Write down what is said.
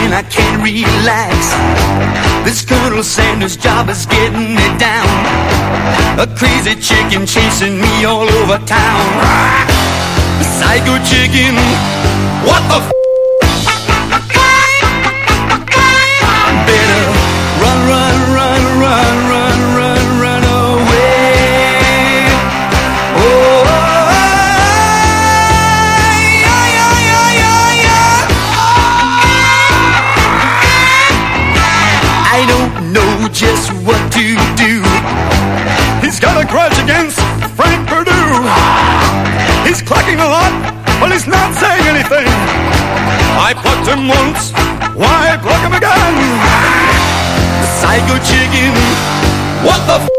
and I can't relax. This Colonel Sanders job is getting me down. A crazy chicken chasing me all over town. Psycho chicken, what the f***? Better run, run, run, run, run, run, run away. Oh, I don't know just what to do. He's got a grudge against Frank Perdue. He's clucking a lot, but he's not saying anything. I plucked him once, why pluck him again? Psycho chicken, what the f***?